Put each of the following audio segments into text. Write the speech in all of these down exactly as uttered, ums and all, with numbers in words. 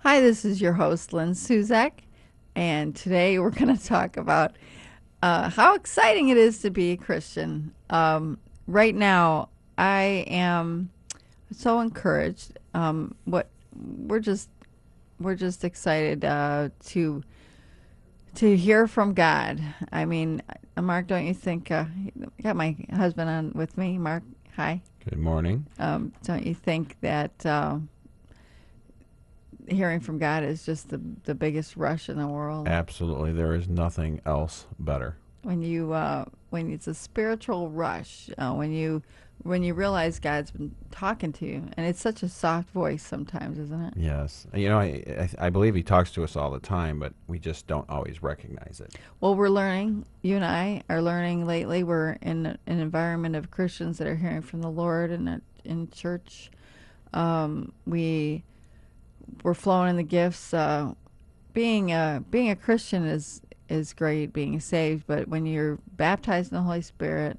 Hi, this is your host, Lynn Suzak, and today we're going to talk about uh, how exciting it is to be a Christian. Um, right now, I am so encouraged. Um, what we're just we're just excited uh, to to hear from God. I mean, uh, Mark, don't you think? Uh, I got my husband on with me. Mark, hi. Good morning. Um, don't you think that? Uh, hearing from God is just the the biggest rush in the world. Absolutely, there is nothing else better. When you uh, when it's a spiritual rush, uh, when you when you realize God's been talking to you, and it's such a soft voice sometimes, isn't it? Yes. You know, I, I, I believe he talks to us all the time, but we just don't always recognize it. Well, we're learning. You and I are learning lately. We're in an environment of Christians that are hearing from the Lord and in church. Um, we we're flowing in the gifts. Uh, being a being a Christian is is great, being saved, but when you're baptized in the Holy Spirit,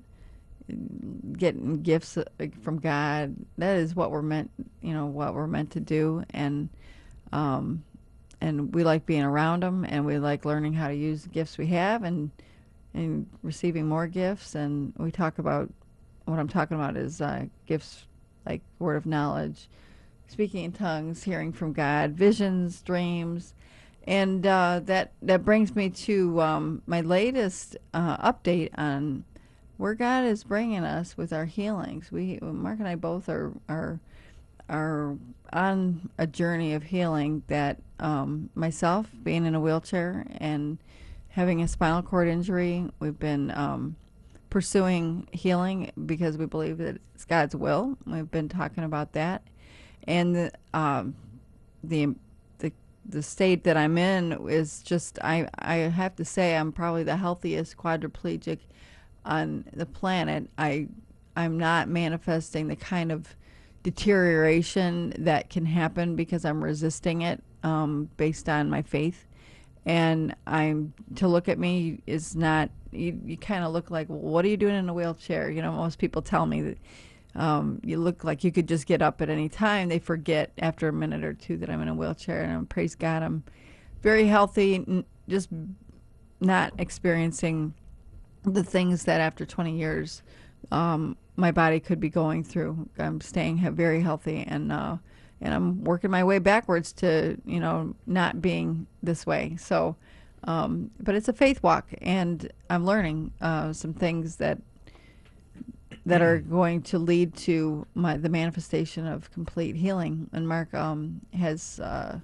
getting gifts uh, from God, that is what we're meant, you know, what we're meant to do, and um, and we like being around them, and we like learning how to use the gifts we have, and and receiving more gifts, and we talk about what I'm talking about is uh, gifts like word of knowledge, speaking in tongues, hearing from God, visions, dreams, and uh, that that brings me to um, my latest uh, update on where God is bringing us with our healings. We Mark and I both are are are on a journey of healing. That um, myself being in a wheelchair and having a spinal cord injury, we've been um, pursuing healing because we believe that it's God's will. We've been talking about that, and the um, the the the state that I'm in is just I I have to say I'm probably the healthiest quadriplegic on the planet. I I'm not manifesting the kind of deterioration that can happen because I'm resisting it um, based on my faith. And I'm to look at me is not you. You kind of look like, well, what are you doing in a wheelchair? You know, most people tell me that um, you look like you could just get up at any time. They forget after a minute or two that I'm in a wheelchair, and I'm, praise God, I'm very healthy. N- just not experiencing the things that after twenty years um, my body could be going through. I'm staying he- very healthy, and uh, and I'm working my way backwards to you know not being this way. So, um, but it's a faith walk, and I'm learning uh, some things that that are going to lead to my the manifestation of complete healing. And Mark um, has. Uh,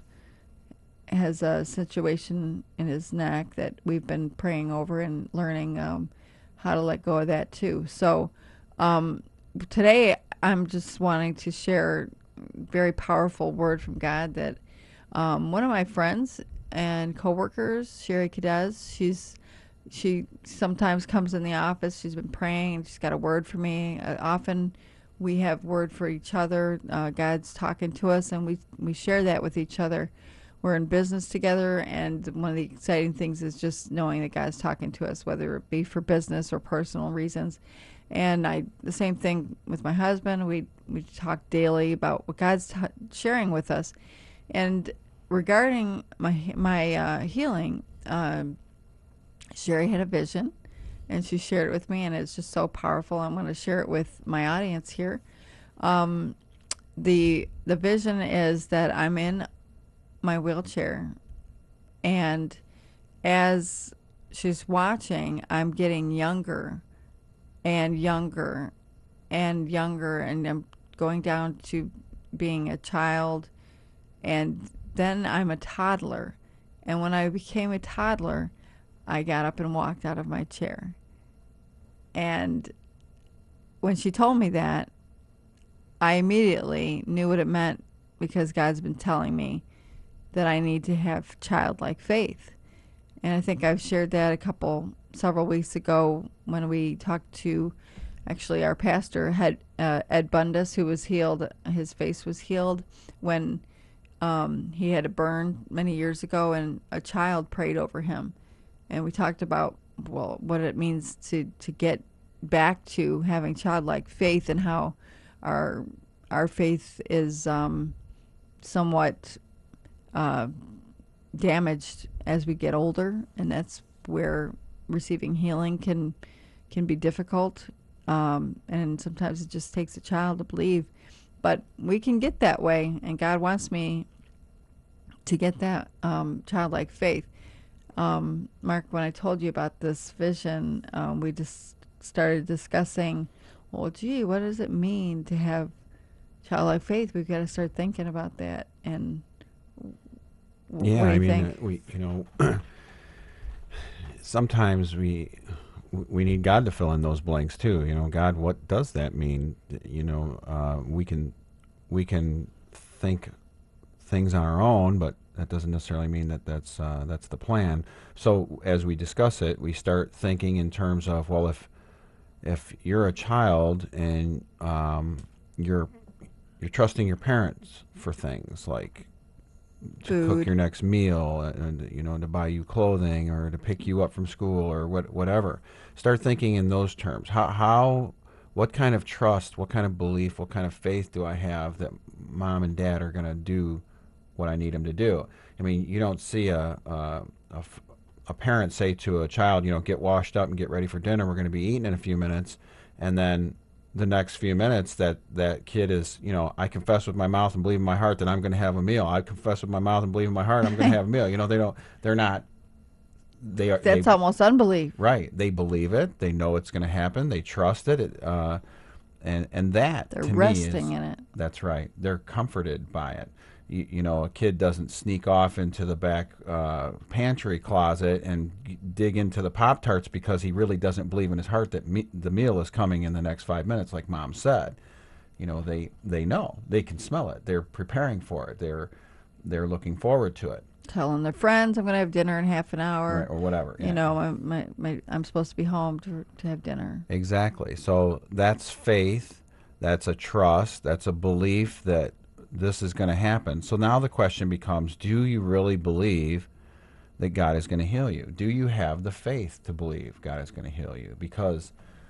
has a situation in his neck that we've been praying over and learning um, how to let go of that too. So um, today I'm just wanting to share a very powerful word from God that um, one of my friends and coworkers, Sherry Cadez, she's she sometimes comes in the office. She's been praying and she's got a word for me. Uh, often we have word for each other. Uh, God's talking to us, and we we share that with each other. We're in business together, and one of the exciting things is just knowing that God's talking to us, whether it be for business or personal reasons. And I, the same thing with my husband. We we talk daily about what God's t- sharing with us. And regarding my my uh, healing, um, Sherry had a vision, and she shared it with me, and it's just so powerful. I'm going to share it with my audience here. Um, the the vision is that I'm in my wheelchair, and as she's watching, I'm getting younger and younger and younger, and I'm going down to being a child, and then I'm a toddler. And when I became a toddler, I got up and walked out of my chair. And when she told me that, I immediately knew what it meant because God's been telling me that I need to have childlike faith. And I think I've shared that a couple, several weeks ago when we talked to actually our pastor, had, uh, Ed Bundas, who was healed. His face was healed when um, he had a burn many years ago, and a child prayed over him. And we talked about, well, what it means to, to get back to having childlike faith, and how our our faith is um, somewhat uh, damaged as we get older, and that's where receiving healing can can be difficult. Um, and sometimes it just takes a child to believe, but we can get that way, and God wants me to get that um, childlike faith. Um, Mark, when I told you about this vision, um, we just started discussing, well, gee, what does it mean to have childlike faith? We've got to start thinking about that. And w- Yeah, what do I you mean, think? uh, we, you know, sometimes we we need God to fill in those blanks too. You know, God, what does that mean? You know, uh, we can we can think things on our own, but that doesn't necessarily mean that that's uh, that's the plan. So as we discuss it, we start thinking in terms of, well, if if you're a child and um, you're you're trusting your parents for things like to cook Food. your next meal, and you know, to buy you clothing or to pick you up from school or what whatever. Start thinking in those terms. How how what kind of trust, what kind of belief, what kind of faith do I have that mom and dad are going to do what I need them to do? I mean, you don't see a a, a f- a parent say to a child, you know, get washed up and get ready for dinner. We're going to be eating in a few minutes, and then the next few minutes that that kid is, you know, I confess with my mouth and believe in my heart that I'm going to have a meal. I confess with my mouth and believe in my heart I'm going to have a meal. You know, they don't. They're not. They are. They That's almost unbelief. right. They believe it. They know it's going to happen. They trust it. it uh, and and that They're to me resting is in it. that's right. They're comforted by it. You, you know, a kid doesn't sneak off into the back uh, pantry closet and g- dig into the Pop Tarts because he really doesn't believe in his heart that me- the meal is coming in the next five minutes, like Mom said. You know, they they know, they can smell it. They're preparing for it. They're they're looking forward to it, Telling their friends, I'm going to have dinner in half an right, hour. or whatever. You Yeah. know, my, my, my, I'm supposed to be home to, to have dinner. Exactly. So that's faith, that's a trust, that's a belief that this is going to happen. So now the question becomes, do you really believe that God is going to heal you? Do you have the faith to believe God is going to heal you? Because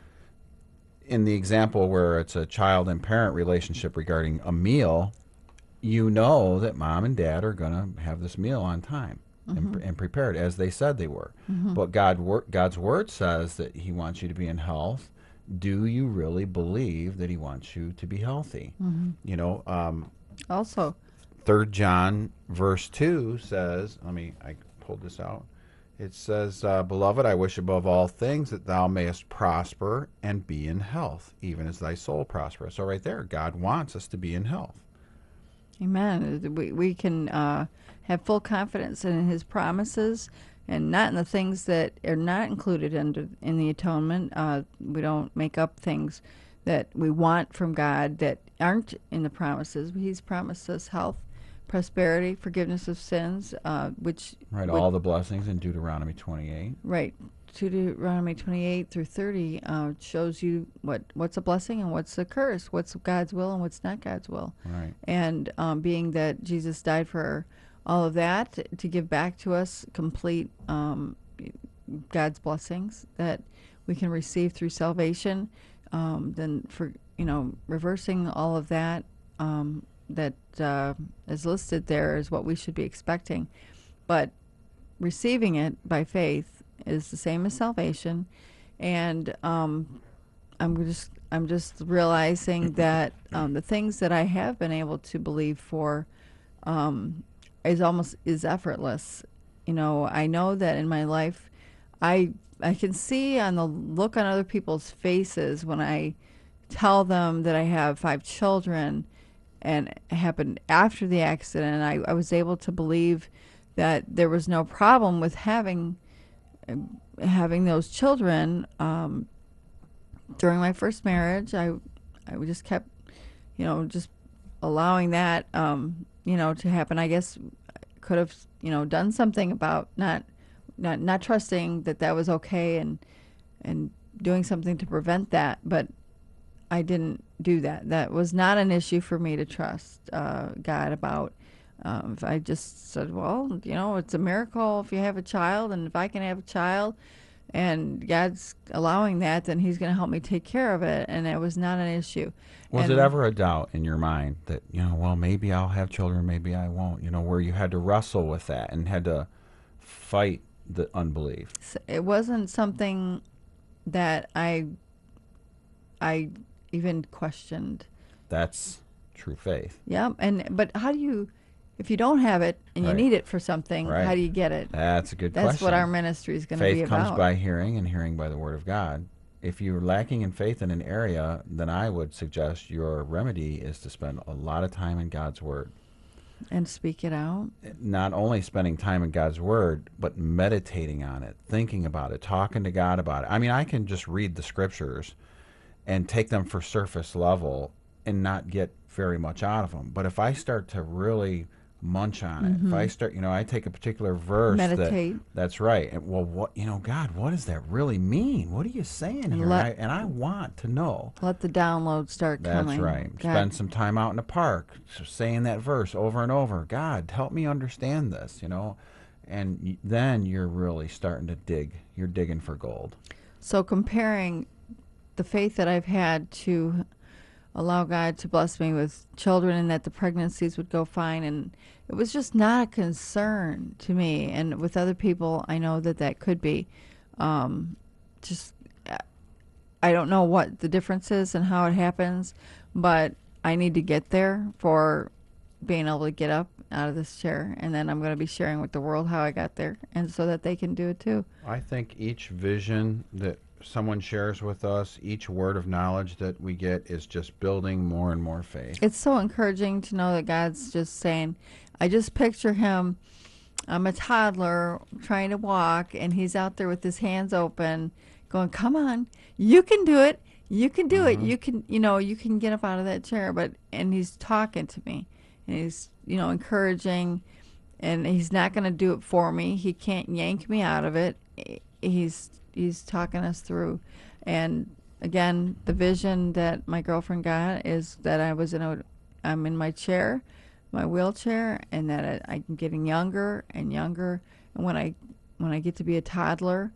in the example where it's a child and parent relationship regarding a meal, you know that mom and dad are going to have this meal on time and, and prepared as they said they were. Mm-hmm. But God, wor- God's word says that He wants you to be in health. Do you really believe that He wants you to be healthy? Mm-hmm. You know, um, Also, Third John verse two says, let me, I pulled this out. It says, uh, Beloved, I wish above all things that thou mayest prosper and be in health, even as thy soul prospereth. So right there, God wants us to be in health. amen. We, we can uh, have full confidence in His promises and not in the things that are not included in, in the atonement. Uh, we don't make up things that we want from God that aren't in the promises. He's promised us health, prosperity, forgiveness of sins, uh, which Right, would- all the blessings in Deuteronomy twenty-eight. right. Deuteronomy twenty-eight through thirty uh, shows you what what's a blessing and what's a curse, what's God's will and what's not God's will. Right. And um, being that Jesus died for all of that to give back to us complete um, God's blessings that we can receive through salvation, um, then for you know reversing all of that um, that uh, is listed there is what we should be expecting, but receiving it by faith is the same as salvation, and um, I'm just I'm just realizing that um, the things that I have been able to believe for um, is almost is effortless. You know, I know that in my life, I I can see on the look on other people's faces when I tell them that I have five children, and it happened after the accident. I, I was able to believe that there was no problem with having having those children. Um, during my first marriage, I I just kept, you know, just allowing that, um, you know, to happen. I guess I could have, you know, done something about not not not trusting that that was okay and and doing something to prevent that, but I didn't do that. That was not an issue for me to trust uh, God about. Um, if I just said, well, you know, it's a miracle if you have a child, and if I can have a child, and God's allowing that, then He's going to help me take care of it, and it was not an issue. Was it And ever a doubt in your mind that, you know, well, maybe I'll have children, maybe I won't, you know, where you had to wrestle with that and had to fight the unbelief? s- it wasn't something that I I even questioned. That's true faith. Yeah, and but how do you, if you don't have it and you Right. need it for something, Right. how do you get it? That's a good That's question. what our ministry is going to be Faith comes about. by hearing, and hearing by the word of God. If you're lacking in faith in an area, then I would suggest your remedy is to spend a lot of time in God's word. And speak it out. Not only spending time in God's word, but meditating on it, thinking about it, talking to God about it. I mean, I can just read the scriptures and take them for surface level and not get very much out of them. But if I start to really munch on it, if I start, you know, I take a particular verse Meditate. that that's right. And well, what, you know, God, what does that really mean? What are you saying here? let- and, I, and I want to know. Let the download start That's coming. right. God, Spend some time out in the park, s- saying that verse over and over. God, help me understand this, you know. And y- then you're really starting to dig. You're digging for gold. So comparing the faith that I've had to allow God to bless me with children and that the pregnancies would go fine, and it was just not a concern to me. And with other people, I know that that could be. Um, just uh, I don't know what the difference is and how it happens, but I need to get there for being able to get up out of this chair, and then I'm going to be sharing with the world how I got there, and so that they can do it too. I think each vision that someone shares with us, each word of knowledge that we get is just building more and more faith. It's so encouraging to know that God's just saying, I just picture him. I'm a toddler trying to walk, and he's out there with his hands open, going, "Come on, you can do it. You can do it. You can, you know, you can get up out of that chair." But and he's talking to me, and he's, you know, encouraging, and he's not going to do it for me. He can't yank me out of it. He's he's talking us through, and again, the vision that my girlfriend got is that I was in a, I'm in my chair, my wheelchair, and that I, I'm getting younger and younger. And when I, when I get to be a toddler,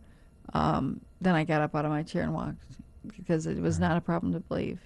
um, then I got up out of my chair and walked because it was not a problem to believe.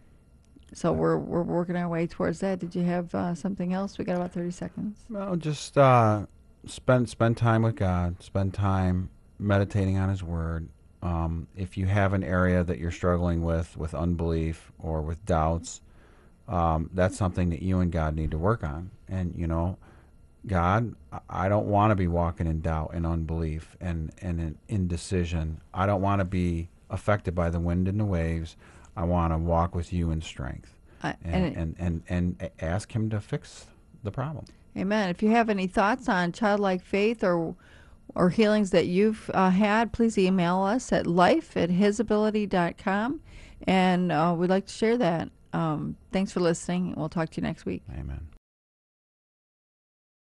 So we're we're working our way towards that. Did you have uh, something else? We got about thirty seconds. Well, just uh, spend spend time with God. Spend time meditating on His Word. Um, if you have an area that you're struggling with, with unbelief or with doubts, um, that's something that you and God need to work on. And you know, God, I- I don't want to be walking in doubt and unbelief and and in indecision. I don't want to be affected by the wind and the waves. I want to walk with you in strength, I, and and and, and, and a- ask Him to fix the problem. Amen. If you have any thoughts on childlike faith or or healings that you've uh, had, please email us at life at hisability dot com, and uh, we'd like to share that. Um, thanks for listening. We'll talk to you next week. Amen.